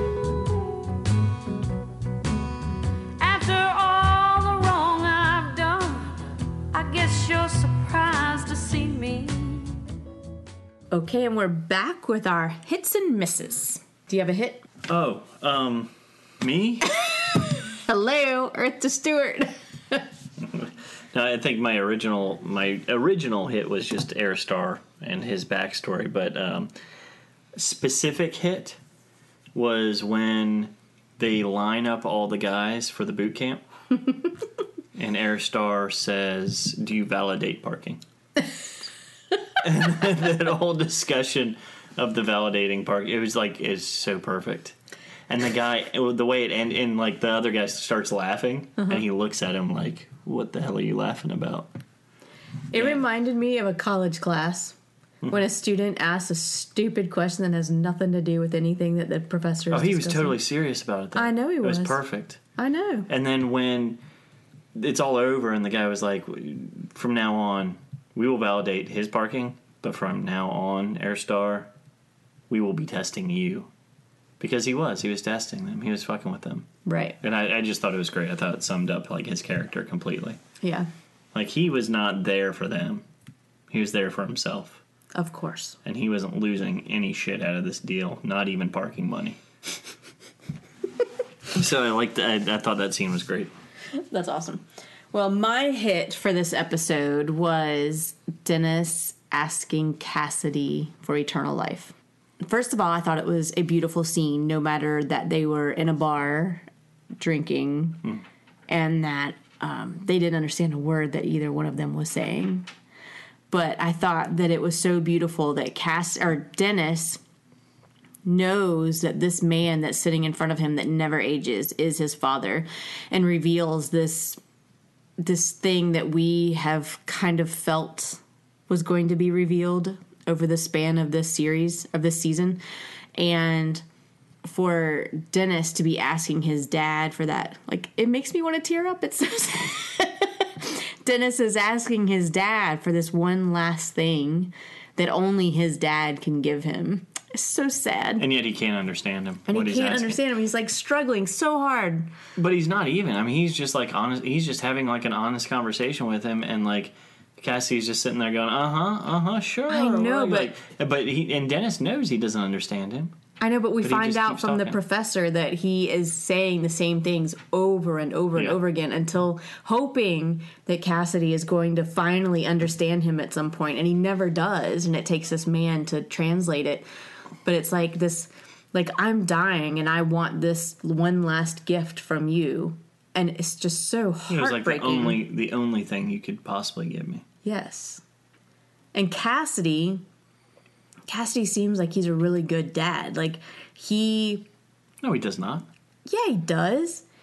After all the wrong I've done, I guess you're surprised to see me. Okay, and we're back with our hits and misses. Do you have a hit? Oh, me? Hello, Earth to Stewart. No, I think my original hit was just Aristar and his backstory, but specific hit was when they line up all the guys for the boot camp, and Aristar says, "Do you validate parking?" And that whole discussion of the validating park, it's so perfect. And the guy, the way it ended, and like the other guy starts laughing, and he looks at him like, "What the hell are you laughing about?" It reminded me of a college class when a student asks a stupid question that has nothing to do with anything that the professor is he was discussing. totally serious about it, though. I know he was. It was perfect. I know. And then when it's all over and the guy was like, "From now on, we will validate his parking, but from now on, Aristar, we will be testing you." Because he was testing them. He was fucking with them. Right. And I just thought it was great. I thought it summed up like his character completely. Yeah. Like, he was not there for them. He was there for himself. Of course. And he wasn't losing any shit out of this deal, not even parking money. So I thought that scene was great. That's awesome. Well, my hit for this episode was Dennis asking Cassidy for eternal life. First of all, I thought it was a beautiful scene, no matter that they were in a bar drinking and that they didn't understand a word that either one of them was saying. But I thought that it was so beautiful that Dennis knows that this man that's sitting in front of him that never ages is his father, and reveals this thing that we have kind of felt was going to be revealed over the span of this series, of this season. And for Dennis to be asking his dad for that, like, it makes me want to tear up. It's so sad. Dennis is asking his dad for this one last thing that only his dad can give him. It's so sad. And yet he can't understand him. And what he he's can't asking. understand him. He's like struggling so hard. But he's not even. I mean, he's just like honest. He's just having like an honest conversation with him, and like Cassie's just sitting there going, sure. I know, but Dennis knows he doesn't understand him. I know, but we But he find just out keeps from the talking. professor that he is saying the same things over and over and Yeah. over again, until hoping that Cassidy is going to finally understand him at some point, and he never does, and it takes this man to translate it. But it's like this, like, I'm dying and I want this one last gift from you, and it's just so It was heartbreaking. like the only thing you could possibly give me. Yes. And Cassidy seems like he's a really good dad. Like, No, he does not. yeah, he does.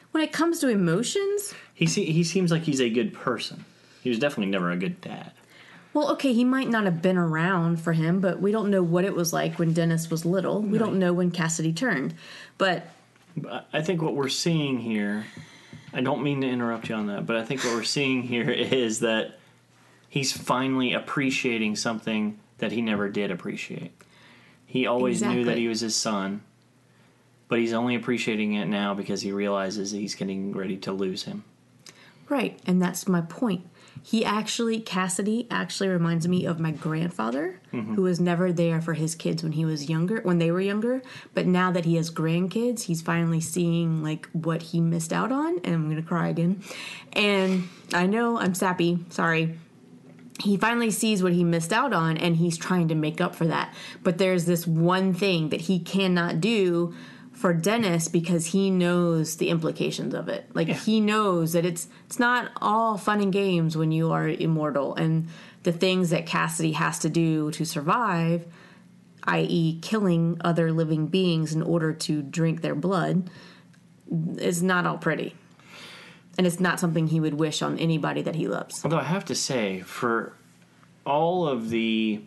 When it comes to emotions, He seems like he's a good person. He was definitely never a good dad. well, okay, he might not have been around for him, but we don't know what it was like when Dennis was little. We don't know when Cassidy turned. But I think what we're seeing here, I don't mean to interrupt you on that, but I think what we're seeing here is that he's finally appreciating something that he never did appreciate. He always knew that he was his son, but he's only appreciating it now because he realizes he's getting ready to lose him. right, and that's my point. Cassidy actually reminds me of my grandfather, who was never there for his kids when they were younger. But now that he has grandkids, he's finally seeing like what he missed out on. And I'm gonna cry again. And I know I'm sappy. Sorry. He finally sees what he missed out on, and he's trying to make up for that. But there's this one thing that he cannot do for Dennis because he knows the implications of it. Like, he knows that it's not all fun and games when you are immortal, and the things that Cassidy has to do to survive, i.e. killing other living beings in order to drink their blood, is not all pretty. And it's not something he would wish on anybody that he loves. Although I have to say, for all of the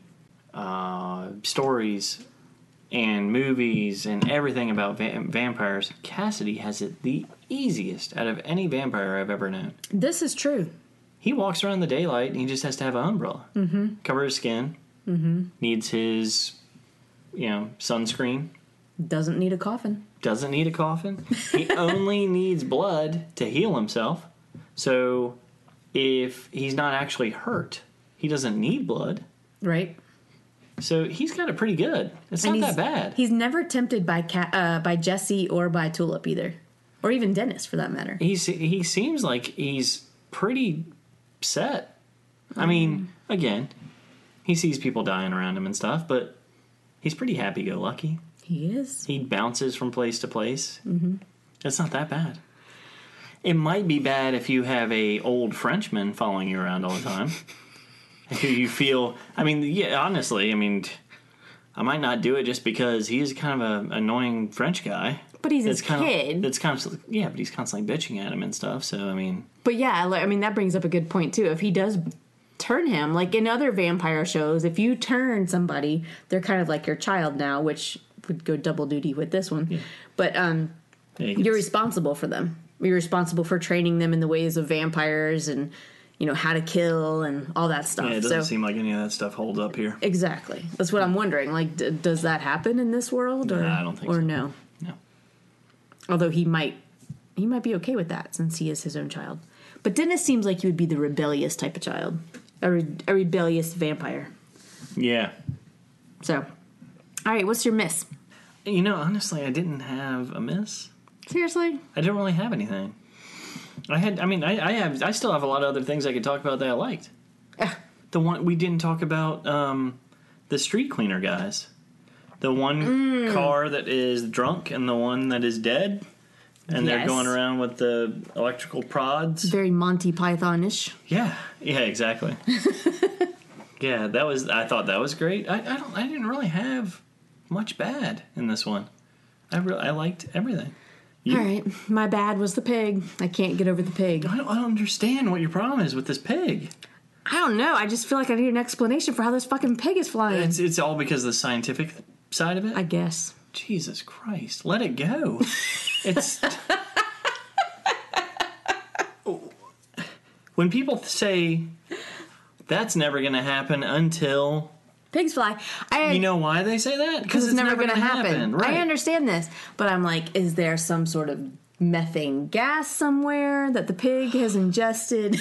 stories and movies and everything about vampires, Cassidy has it the easiest out of any vampire I've ever known. This is true. He walks around in the daylight and he just has to have an umbrella. Cover his skin. Needs his, sunscreen. Doesn't need a coffin. Doesn't need a coffin. He only needs blood to heal himself. So if he's not actually hurt, he doesn't need blood. Right. So he's got it pretty good. It's not that bad. He's never tempted by Jesse or by Tulip either. Or even Dennis, for that matter. He seems like he's pretty set. I mean, again, he sees people dying around him and stuff, but he's pretty happy-go-lucky. He is. He bounces from place to place. It's not that bad. It might be bad if you have a old Frenchman following you around all the time. Who you feel... I mean, yeah, honestly, I might not do it just because he is kind of an annoying French guy. But he's his kid. But he's constantly bitching at him and stuff, so, I mean... But yeah, that brings up a good point, too. If he does turn him, like in other vampire shows, if you turn somebody, they're kind of like your child now, which would go double duty with this one. Yeah. But you're responsible for them. You're responsible for training them in the ways of vampires and... how to kill and all that stuff. Yeah, it doesn't seem like any of that stuff holds up here. Exactly. That's what I'm wondering. Like, does that happen in this world? Or, I don't think so. Or no? No. Although he might be okay with that since he is his own child. But Dennis seems like he would be the rebellious type of child. A rebellious vampire. Yeah. So, all right, what's your miss? Honestly, I didn't have a miss. Seriously? I didn't really have anything. I still have a lot of other things I could talk about that I liked. The one we didn't talk about, the street cleaner guys. The one car that is drunk and the one that is dead. And they're going around with the electrical prods. Very Monty Python-ish. Yeah, exactly. Yeah, I thought that was great. I didn't really have much bad in this one. I liked everything. All right, my bad was the pig. I can't get over the pig. I don't understand what your problem is with this pig. I don't know. I just feel like I need an explanation for how this fucking pig is flying. It's all because of the scientific side of it? I guess. Jesus Christ. Let it go. It's... When people say, that's never going to happen until... Pigs fly. You know why they say that? Because it's never going to happen. Right. I understand this. But I'm like, is there some sort of methane gas somewhere that the pig has ingested?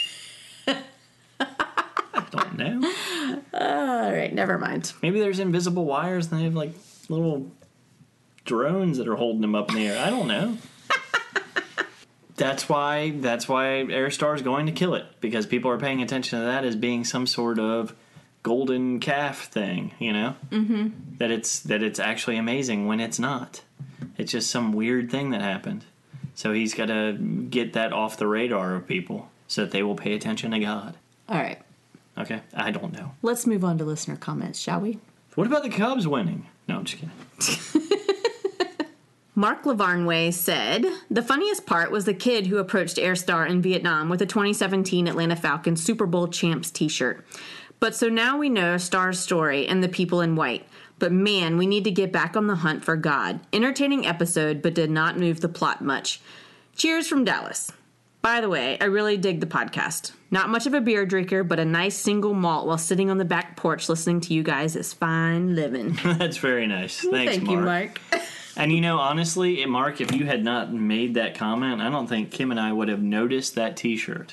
I don't know. All right, never mind. Maybe there's invisible wires and they have like little drones that are holding them up in the air. I don't know. That's why Airstar is going to kill it. Because people are paying attention to that as being some sort of golden calf thing, Mm-hmm. That it's actually amazing when it's not. It's just some weird thing that happened. So he's got to get that off the radar of people so that they will pay attention to God. All right. Okay, I don't know. Let's move on to listener comments, shall we? What about the Cubs winning? No, I'm just kidding. Mark Lavarnway said, the funniest part was the kid who approached Airstar in Vietnam with a 2017 Atlanta Falcons Super Bowl champs t-shirt. But so now we know Star's story and the people in white. But man, we need to get back on the hunt for God. Entertaining episode, but did not move the plot much. Cheers from Dallas. By the way, I really dig the podcast. Not much of a beer drinker, but a nice single malt while sitting on the back porch listening to you guys is fine living. That's very nice. Thanks, Thank you, Mark. And you know, honestly, Mark, if you had not made that comment, I don't think Kim and I would have noticed that T-shirt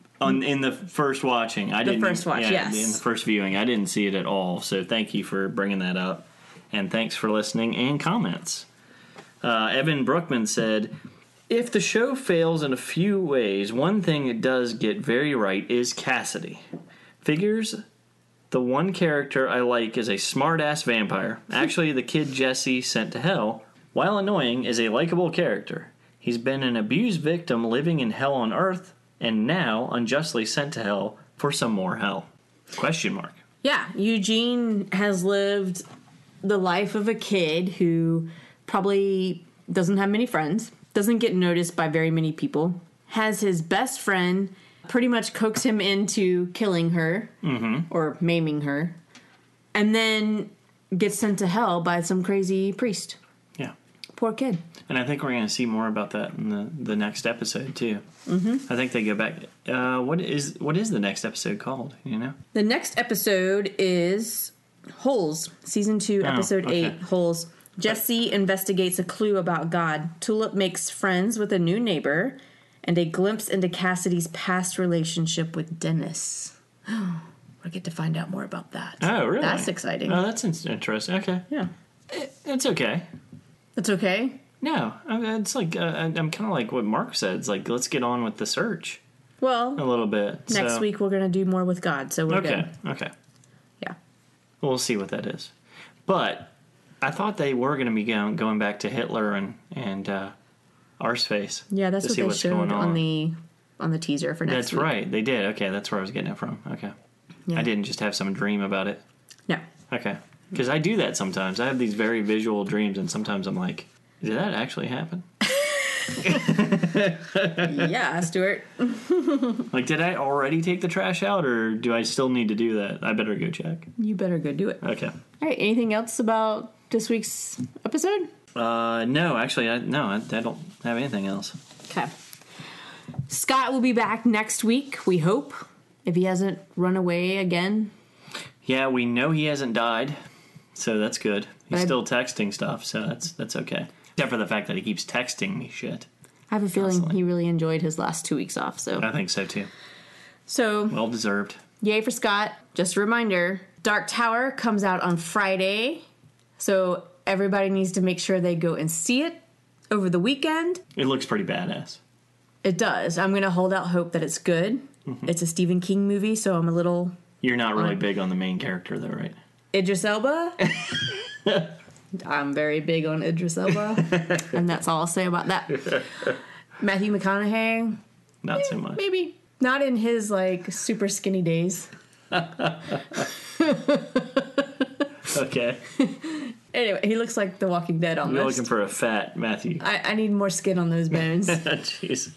in the first watching. Yes. In the first viewing, I didn't see it at all. So thank you for bringing that up, and thanks for listening and comments. Evan Brookman said, if the show fails in a few ways, one thing it does get very right is Cassidy. Figures the one character I like is a smart-ass vampire. Actually, the kid Jesse sent to hell, while annoying, is a likable character. He's been an abused victim living in hell on Earth, and now unjustly sent to hell for some more hell. Question mark. Yeah, Eugene has lived the life of a kid who probably doesn't have many friends, doesn't get noticed by very many people, has his best friend pretty much coax him into killing her or maiming her, and then gets sent to hell by some crazy priest. Yeah. Poor kid. And I think we're going to see more about that in the next episode, too. Mm-hmm. I think they go back. What is the next episode called, you know? The next episode is Holes, Season 2, Episode 8, Holes. Jesse investigates a clue about God. Tulip makes friends with a new neighbor, and a glimpse into Cassidy's past relationship with Dennis. We'll get to find out more about that. Oh, really? That's exciting. Oh, that's interesting. Okay. Yeah. It's okay. It's okay? No. It's like, I'm kind of like what Mark said. It's like, let's get on with the search Well, a little bit. next week we're going to do more with God, so we're good. Okay. Yeah. We'll see what that is. But I thought they were going to be going back to Hitler and Arseface. Yeah, that's to what see they what's showed going on the teaser for next That's week. right. They did. Okay, that's where I was getting it from. Okay. Yeah. I didn't just have some dream about it. No. Okay. Because I do that sometimes. I have these very visual dreams, and sometimes I'm like, did that actually happen? Yeah, Stuart. Like, did I already take the trash out, or do I still need to do that? I better go check. You better go do it. Okay. All right, anything else about this week's episode? No, actually, I don't have anything else. Okay. Scott will be back next week, we hope, if he hasn't run away again. Yeah, we know he hasn't died, so that's good. He's But still texting stuff, so that's okay. Except for the fact that he keeps texting me shit. I have a feeling Constantly. he really enjoyed his last 2 weeks off, so. I think so, too. So, Well deserved. yay for Scott. Just a reminder, Dark Tower comes out on Friday, so everybody needs to make sure they go and see it over the weekend. It looks pretty badass. It does. I'm going to hold out hope that it's good. Mm-hmm. It's a Stephen King movie, so I'm a little... You're not really big on the main character, though, right? Idris Elba? I'm very big on Idris Elba, and that's all I'll say about that. Matthew McConaughey? Not so much. Maybe. Not in his, like, super skinny days. Okay. Anyway, he looks like The Walking Dead almost. You're looking for a fat Matthew. I need more skin on those bones. Jeez.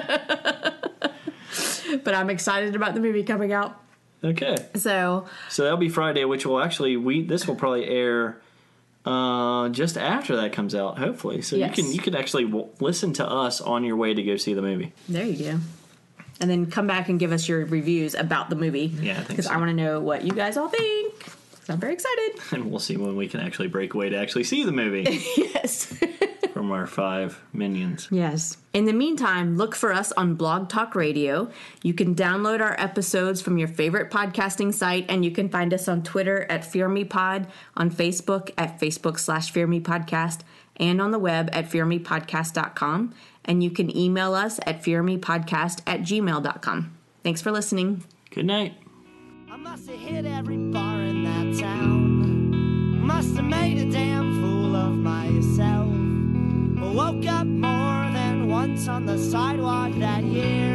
But I'm excited about the movie coming out. Okay. So that'll be Friday, which will actually this will probably air just after that comes out, hopefully. So Yes. you can actually listen to us on your way to go see the movie. there you go. And then come back and give us your reviews about the movie. Yeah, I think Because so. I want to know what you guys all think. 'Cause I'm very excited. And we'll see when we can actually break away to actually see the movie Yes. from our 5 minions. Yes. In the meantime, look for us on Blog Talk Radio. You can download our episodes from your favorite podcasting site, and you can find us on Twitter at FearMePod, on Facebook at Facebook/FearMePodcast, and on the web at FearMePodcast.com. And you can email us at FearMePodcast@gmail.com. Thanks for listening. Good night. I must have hit every bar in that town. Must have made a damn fool of myself. Woke up more than once on the sidewalk that year.